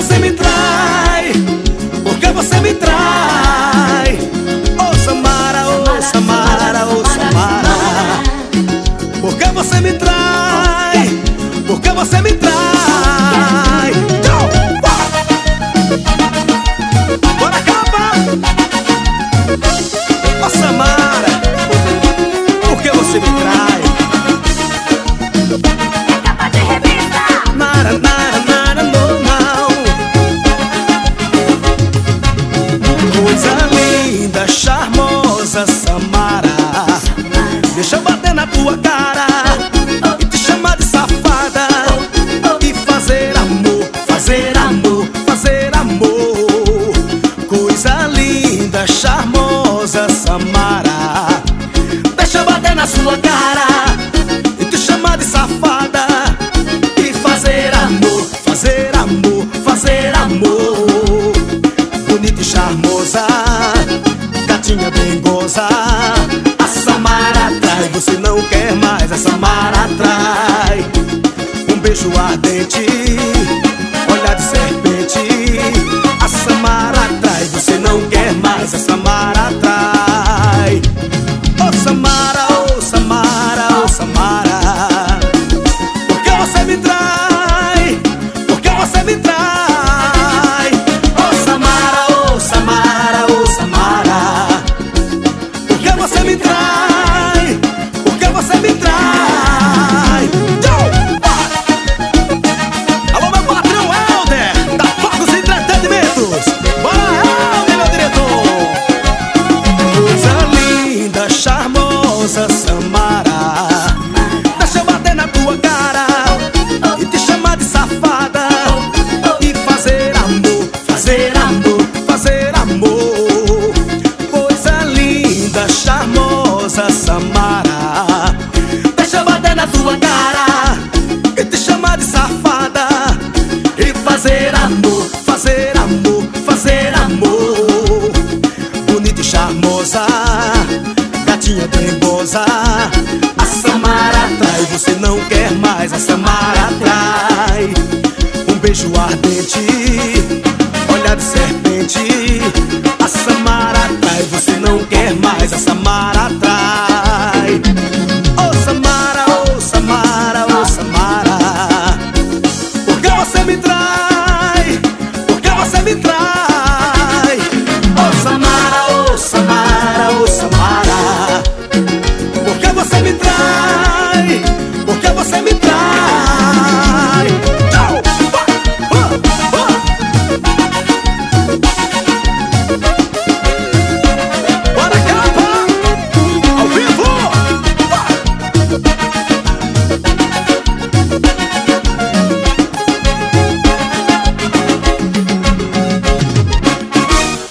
você me trai? Por que você me trai? Ô Samara, ô Samara, ô Samara. Por que você me trai? Por que você me trai? Bora capa! Ô Samara, por que você me trai? É capa de revista. Nara, nara, nara, não, não. Coisa linda, charmosa, Samara. Deixa eu bater na tua cara e te chamar de safada e fazer amor, fazer amor, fazer amor. Coisa linda, charmosa, Samara. Deixa eu bater na sua cara e te chamar de safada e fazer amor, fazer amor, fazer amor. Bonita e charmosa, gatinha dengosa. A Samara atrai, você não quer mais. A Samara atrai. Um beijo ardente, olhar de serpente. A Samara atrai, você não quer mais. A Samara atrai. Ô Samara, ô Samara, ô Samara. Por que você me trai? Por que você me trai? Ô Samara, ô Samara, ô Samara. Por que você me trai? Por que você me trai? Alô, meu patrão Helder, da Fogos Entretenimentos. Bora, Helder, meu diretor. Coisa linda, charmosa, Samara. Deixa eu bater na tua cara e te chamar de safada e fazer amor, fazer amor, fazer amor. Coisa linda, charmosa, Samara. Deixa eu bater na tua cara e te chamar de safada e fazer amor, fazer amor, fazer amor. Bonita e charmosa, gatinha dengosa. A Samara atrai, você não quer mais. A Samara atrai. Um beijo ardente, olhar de serpente. A Samara atrai, você não quer mais. A Samara atrai. Ô Samara, ô Samara, ô Samara. Por que você me trai? Por que você me trai?